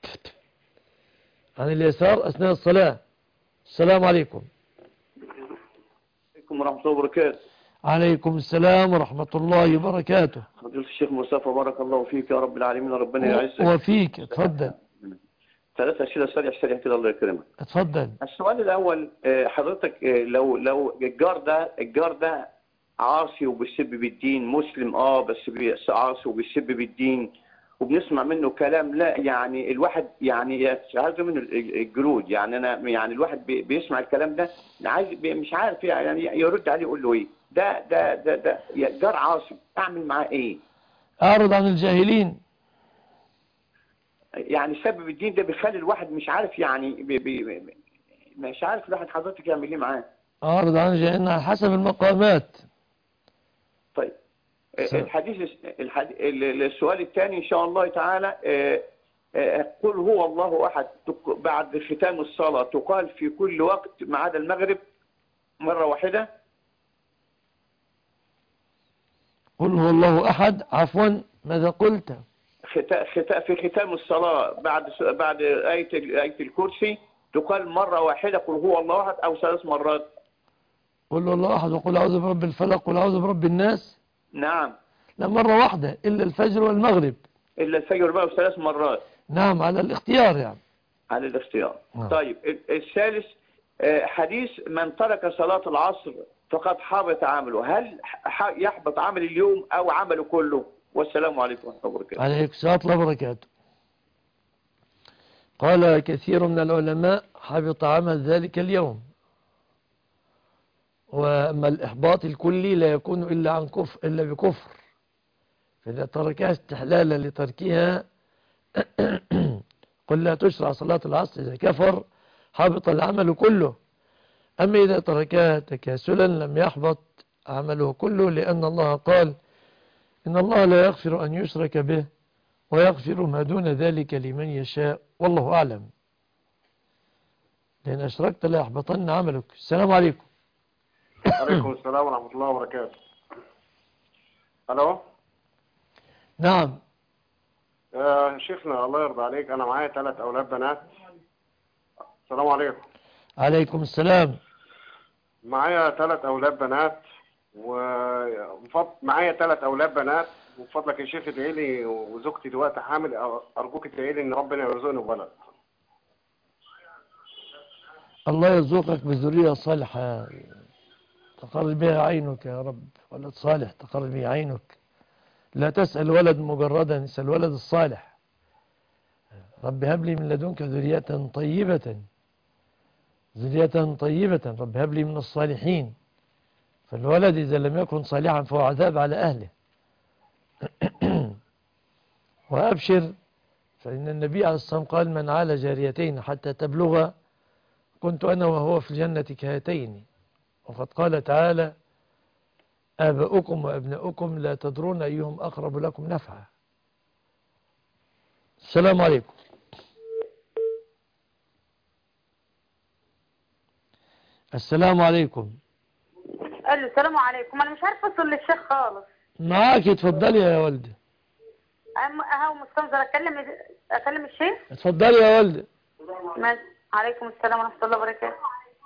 عن اليسار أثناء الصلاة. السلام عليكم. عليكم ورحمة الله وبركاته. عليكم السلام ورحمة الله وبركاته. فضيلة الشيخ مصطفى بارك الله فيك يا رب العالمين، ربنا يعزك. وفيك. اتفضل. 3 أسئلة سريع كده الله يكرمك. اتفضل. السؤال الأول حضرتك لو الجار ده عاصي وبيسب بالدين، مسلم بس عاصي وبيسب بالدين وبنسمع منه كلام لا يعني الواحد يعني عايز منه الجلود، يعني انا يعني الواحد بيسمع الكلام ده مش عارف يعني يرد عليه يقول له ايه؟ ده جار عاصي، اعمل معاه ايه؟ اعرض عن الجاهلين. يعني سبب الدين ده بيخلي الواحد مش عارف يعني مش عارف الواحد حضرتك يعمل ايه معاه. اعرض عن الجاهلين على حسب المقامات. طيب السؤال الثاني إن شاء الله تعالى قل هو الله أحد بعد ختام الصلاة تقال في كل وقت ما عدا المغرب مرة واحدة. قل هو الله أحد. عفوا ماذا قلت؟ في ختام الصلاة بعد آية الكرسي تقال مرة واحدة قل هو الله أحد أو 3 مرات؟ قل هو الله أحد وقل أعوذ برب الفلق وقل أعوذ برب الناس. نعم. لا، مرة واحدة إلا الفجر والمغرب. إلا الفجر بقى 3 مرات. نعم، على الاختيار يعني. على الاختيار. نعم. طيب الثالث حديث من ترك صلاة العصر فقد حبط عمله، هل يحبط عمل اليوم أو عمله كله؟ والسلام عليكم ورحمة الله وبركاته. عليكم السلام ورحمة الله وبركاته. قال كثير من العلماء حبط عمل ذلك اليوم، وأما الإحباط الكلي لا يكون إلا بكفر، فإذا تركها استحلالا لتركها قل لا تشرع صلاة العصر، إذا كفر حبط العمل كله. أما إذا تركها تكاسلا لم يحبط عمله كله، لأن الله قال إن الله لا يغفر أن يشرك به ويغفر ما دون ذلك لمن يشاء، والله أعلم. لأن أشركت لا يحبطن عملك. السلام عليكم. عليكم السلام ورحمة الله وبركاته. ألو. نعم. شيخنا الله يرضى عليك، أنا معايا 3 أولاد بنات. السلام عليكم. عليكم السلام. معايا 3 أولاد بنات معايا 3 أولاد بنات، وبفضلك يا شيخ ادعي لي، وزوجتي دلوقتي حامل، أرجوك ادعي لي إن ربنا يرزقني بولد. الله يرزقك بالذرية الصالحة تقر بها عينك يا رب، ولد صالح تقر به عينك. لا تسأل ولد مجردا، اسأل ولد الصالح. رب هب لي من لدنك ذرية طيبة، ذرية طيبة، رب هب لي من الصالحين. فالولد إذا لم يكن صالحا فهو عذاب على أهله. وأبشر، فإن النبي عليه الصلاة والسلام قال من عال جاريتين حتى تبلغ كنت أنا وهو في الجنة كهاتين. وقد قال تعالى آباؤكم وأبناؤكم لا تدرون أيهم أقرب لكم نفعا. السلام عليكم. السلام عليكم. قال السلام عليكم. أنا مش عارفة أوصل للشيخ خالص. معاك، اتفضلي يا والدي. أهو مستنظر أكلم الشيخ. اتفضلي يا والدي. عليكم السلام ورحمة الله وبركاته.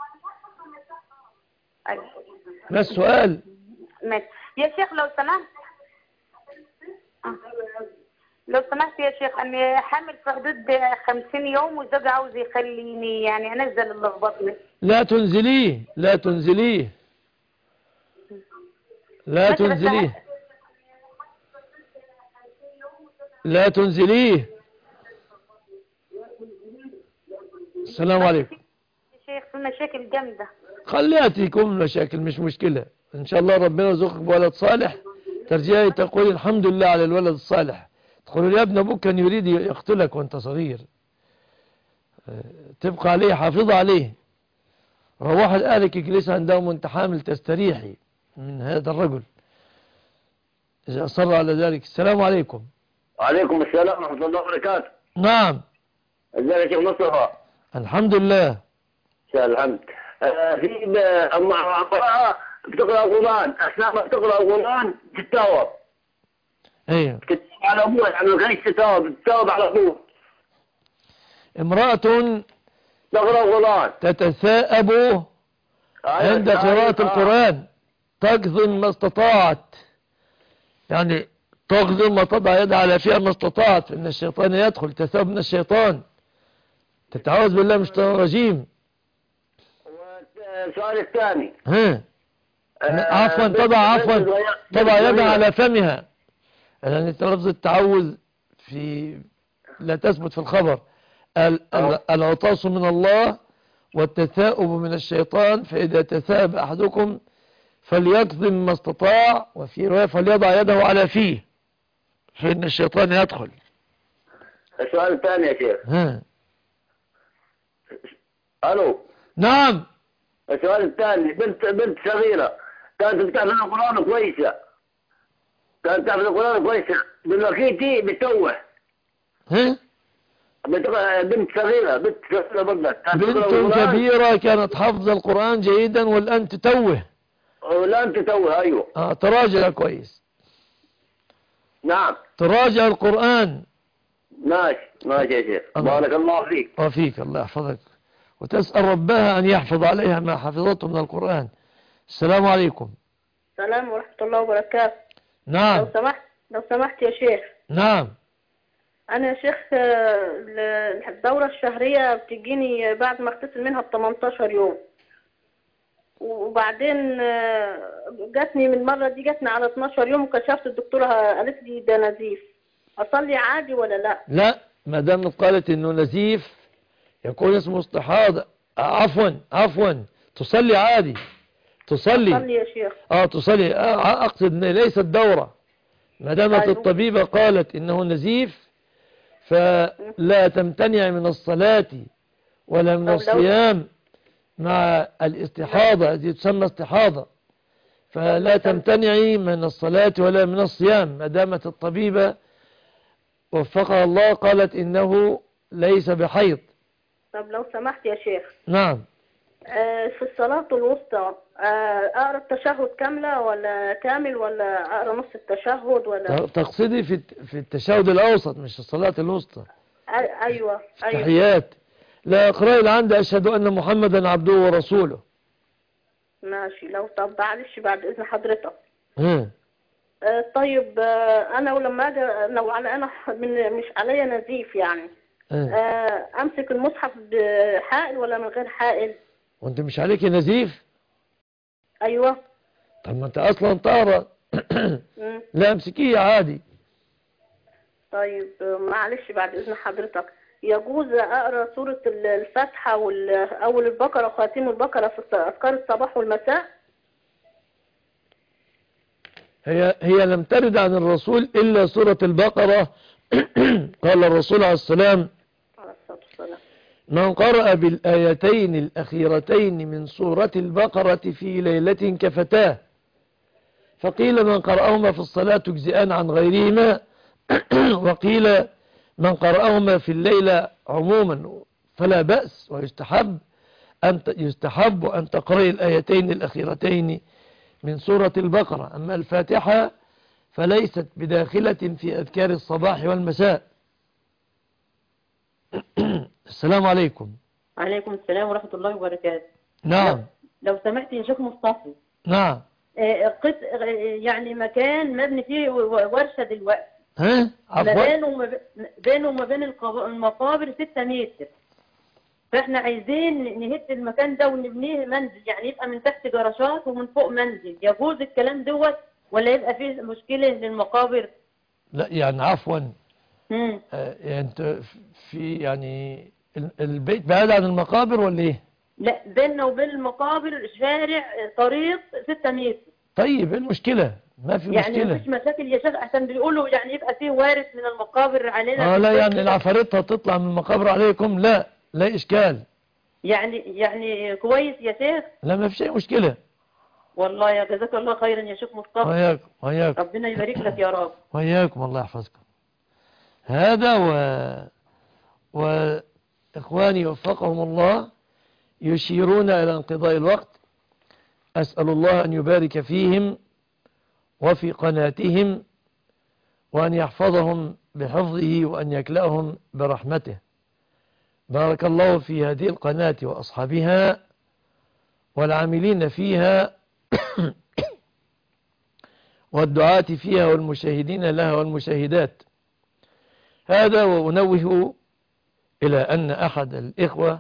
أيوة. ما السؤال؟ ماشي يا شيخ، لو سمحت يا شيخ، أني حامل في حدود 50 يوم والزوج عاوز يخليني يعني أنزل اللي في بطني. لا تنزليه، لا تنزليه، لا تنزليه، لا تنزليه. السلام عليكم. يا شيخ في مشاكل جامدة. خليها تكون مشاكل، مش مشكلة. إن شاء الله ربنا يرزقك بولد صالح، ترجعي تقولي الحمد لله على الولد الصالح. تقولوا يا ابن أبوك كان يريد يقتلك وأنت صغير، تبقى عليه حافظة عليه. روح لأهلك اجلس عندهم وانت حامل تستريحي من هذا الرجل. إذا أصر على ذلك. السلام عليكم. وعليكم السلام ورحمة الله وبركاته. نعم. ازيك يا شيخ مصطفى؟ الحمد لله. الحمد. في امرأة بتقرأ القرآن، أثناء ما بتقرأ القرآن تتوب. ايوه. تتوب على أبوها، يعني ما كانش تتوب على أبوها. امرأة تقرأ القرآن تتثاءب عند قراءة القرآن، تجزم ما استطاعت، يعني تجزم وتضع يدها على فيها ما استطاعت، فإن الشيطان يدخل، تثاب من الشيطان، تتعوذ بالله من الشيطان الرجيم. السؤال الثاني. عفوا تضع يدها على فمها، لأن لفظ التعوذ لا تثبت في الخبر. العطاس من الله والتثاؤب من الشيطان، فإذا تثاءب أحدكم فليكظم ما استطاع، وفي رواية فليضع يده على فيه، فإن الشيطان يدخل. السؤال الثاني يا شيخ. ألو. نعم. السؤال الثاني، بنت صغيرة كانت بتحفظ القرآن كويسة، دلوقتي بتوه. بنت صغيرة برضه بنت كبيرة كانت حافظة القرآن جيدا والآن تتوه. والآن تتوه. أيوه. تراجع كويس. نعم. تراجع القرآن. ماشي يا شيخ. بارك الله فيك. وفيك، الله يحفظك، وتسأل ربها أن يحفظ عليها ما حفظته من القرآن. السلام عليكم. السلام ورحمة الله وبركاته. نعم. لو سمحت يا شيخ. نعم. أنا يا شيخ الدورة الشهرية بتجيني بعد ما اغتسل منها ب18 يوم، وبعدين جاتني من المرة دي جاتني على 12 يوم، وكشفت الدكتورة قالت لي ده نزيف. أصلي عادي ولا لا؟ لا، ما دام قالت إنه نزيف يكون اسمه استحاضة. عفوا تصلي عادي. تصلي يا شيخ. تصلي. أقصد ليست دورة. ما دامت الطبيبة قالت إنه نزيف فلا تمتنع من الصلاة ولا من الصيام مع الاستحاضة، هذه تسمى استحاضة، فلا تمتنعي من الصلاة ولا من الصيام ما دامت الطبيبة وفقها الله قالت إنه ليس بحيض. طب لو سمحت يا شيخ. نعم. في الصلاة الوسطى أقرأ التشهد كاملة ولا كامل، ولا أقرأ نص التشهد، ولا تقصدي في التشهد الأوسط مش الصلاة الوسطى؟ أيوة. تحيات. لا، اقرأي اللي عندي أشهد أن محمدا عبده ورسوله. ماشي. طب معلش بعد إذن حضرتك. طيب أنا ولما أجي لو أنا مش عليا نزيف يعني أمسك المصحف بحائل ولا من غير حائل؟ وأنت مش عليك نزيف؟ أيوة. طب ما أنت أصلا طارة. لا، امسكيه عادي. طيب معلش بعد إذن حضرتك، يجوز أقرأ سورة الفاتحة أول البقرة وخاتم البقرة في أذكار الصباح والمساء؟ هي لم ترد عن الرسول إلا سورة البقرة. قال الرسول عليه السلام: من قرأ بالآيتين الأخيرتين من سورة البقرة في ليلة كفتاه. فقيل من قرأهما في الصلاة تجزئان عن غيرهما، وقيل من قرأهما في الليلة عموما فلا بأس، ويستحب أن تقرأ الآيتين الأخيرتين من سورة البقرة. أما الفاتحة فليست بداخلة في أذكار الصباح والمساء. السلام عليكم. عليكم السلام ورحمة الله وبركاته. نعم. لو سمحت يا شيخ مصطفى. نعم. يعني مكان مبني فيه ورشة دلوقتي. بينه وما بين المقابر 6 متر. فاحنا عايزين نهد المكان ده ونبنيه منزل، يعني يبقى من تحت جراشات ومن فوق منزل. يجوز الكلام دوت ولا يبقى فيه مشكلة للمقابر؟ لا يعني عفوا انت يعني البيت بعيد عن المقابر ولا ايه؟ لا، بيننا وبين المقابر شارع طريق 6 متر. طيب ايه المشكلة؟ ما في يعني مشكلة. مفيش مشاكل يا شيخ، عشان بيقولوا يعني يبقى فيه وارث من المقابر علينا. لا يعني العفاريت هتطلع من المقابر عليكم؟ لا إشكال. يعني كويس يا شيخ. لا ما فيش أي مشكلة. والله يا جزاك الله خيرا يا شيخ مصطفى. وياكم ربنا يبارك لك يا رب. وياكم الله يحفظكم. هذا وإخواني وفقهم الله يشيرون إلى انقضاء الوقت. أسأل الله أن يبارك فيهم وفي قناتهم وأن يحفظهم بحفظه وأن يكلأهم برحمته. بارك الله في هذه القناة وأصحابها والعاملين فيها والدعاة فيها والمشاهدين لها والمشاهدات. هذا وأنوه إلى أن أحد الإخوة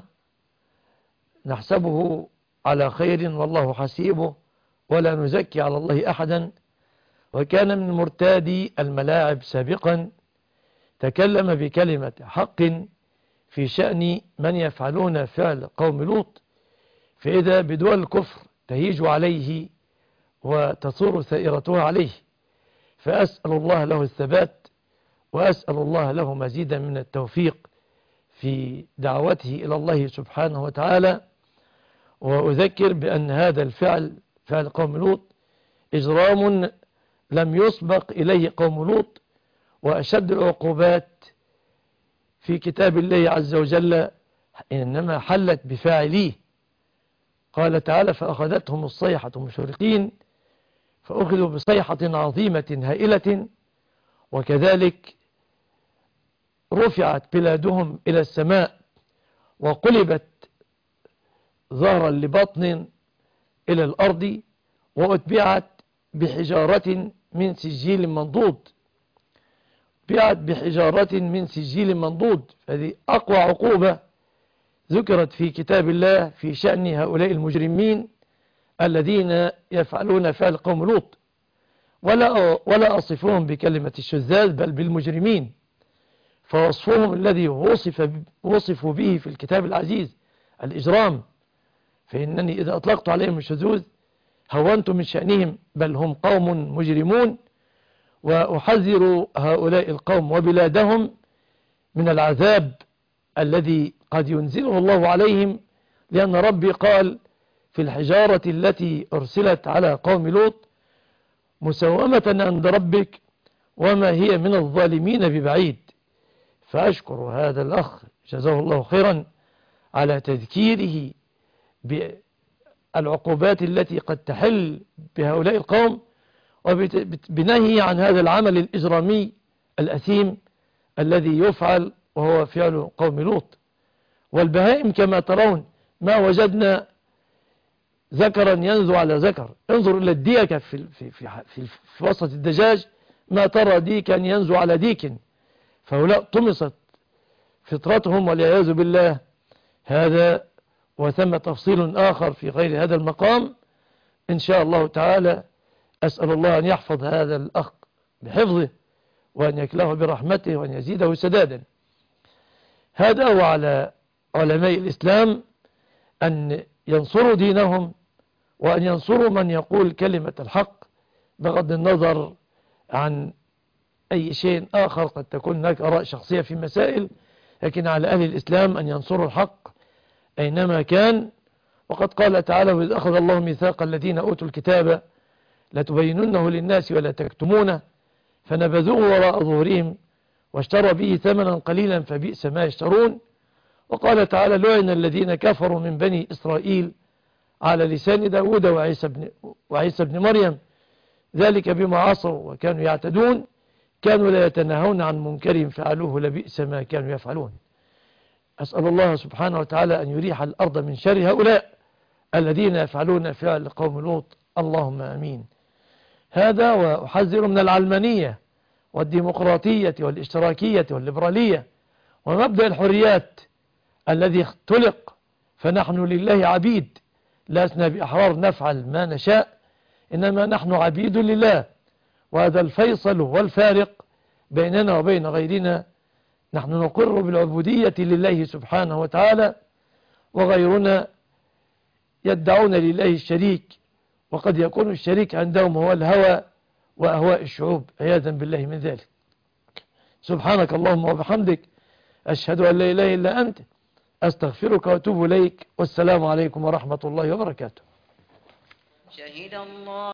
نحسبه على خير والله حسيبه ولا نزكي على الله أحدا، وكان من مرتادي الملاعب سابقا، تكلم بكلمة حق في شأن من يفعلون فعل قوم لوط، فإذا بدول الكفر تهيج عليه وتصور ثائرتها عليه. فأسأل الله له الثبات وأسأل الله له مزيدا من التوفيق في دعوته إلى الله سبحانه وتعالى. وأذكر بأن هذا الفعل، فعل قوم لوط، إجرام لم يسبق إليه قوم لوط، وأشد العقوبات في كتاب الله عز وجل إنما حلت بفاعليه. قال تعالى: فأخذتهم الصيحة مشرقين فأخذوا بصيحة عظيمة هائلة، وكذلك رفعت بلادهم إلى السماء وقلبت ظهرا لبطن إلى الأرض، وأتبعت بحجارة من سجيل منضود. هذه أقوى عقوبة ذكرت في كتاب الله في شأن هؤلاء المجرمين الذين يفعلون فعل قوم لوط، ولا أصفهم بكلمة الشذاذ بل بالمجرمين، فوصفهم الذي وصفوا به في الكتاب العزيز الإجرام. فإنني إذا أطلقت عليهم الشذوذ هونت من شأنهم، بل هم قوم مجرمون. وأحذر هؤلاء القوم وبلادهم من العذاب الذي قد ينزله الله عليهم، لأن ربي قال في الحجارة التي أرسلت على قوم لوط: مسومة عند ربك وما هي من الظالمين ببعيد. فأشكر هذا الأخ جزاه الله خيرا على تذكيره بالعقوبات التي قد تحل بهؤلاء القوم، وبنهي عن هذا العمل الإجرامي الأثيم الذي يفعل وهو فعل قوم لوط. والبهائم كما ترون ما وجدنا ذكرا ينزو على ذكر. انظر إلى الديكة في وسط الدجاج، ما ترى ديكا ينزو على ديك. فهؤلاء طمست فطرتهم والعياذ بالله. هذا وثم تفصيل آخر في غير هذا المقام إن شاء الله تعالى. أسأل الله أن يحفظ هذا الأخ بحفظه وأن يكله برحمته وأن يزيده سدادا. هذا هو على علماء الإسلام أن ينصروا دينهم وأن ينصروا من يقول كلمة الحق بغض النظر عن أي شيء آخر. قد تكون هناك آراء شخصية في مسائل، لكن على أهل الإسلام أن ينصروا الحق أينما كان. وقد قال تعالى: وإذ أخذ الله ميثاق الذين أوتوا الكتاب لتبيننه للناس ولا تكتمونه فنبذوه وراء ظهورهم واشتروا به ثمنا قليلا فبئس ما يشترون. وقال تعالى: لعن الذين كفروا من بني إسرائيل على لسان داود وعيسى بن مريم ذلك بما عصوا وكانوا يعتدون كانوا لا يتناهون عن منكر فعلوه لبئس ما كانوا يفعلون. أسأل الله سبحانه وتعالى أن يريح الأرض من شر هؤلاء الذين يفعلون فعل قوم لوط، اللهم آمين. هذا وأحذر من العلمانية والديمقراطية والاشتراكية والليبرالية ومبدأ الحريات الذي اختلق، فنحن لله عبيد، لسنا بأحرار نفعل ما نشاء، إنما نحن عبيد لله. وهذا الفيصل والفارق بيننا وبين غيرنا. نحن نقر بالعبودية لله سبحانه وتعالى، وغيرنا يدعون لله الشريك، وقد يكون الشريك عندهم هو الهوى وأهواء الشعوب، عياذا بالله من ذلك. سبحانك اللهم وبحمدك، أشهد أن لا إله إلا أنت، أستغفرك وأتوب إليك، والسلام عليكم ورحمة الله وبركاته. شهد الله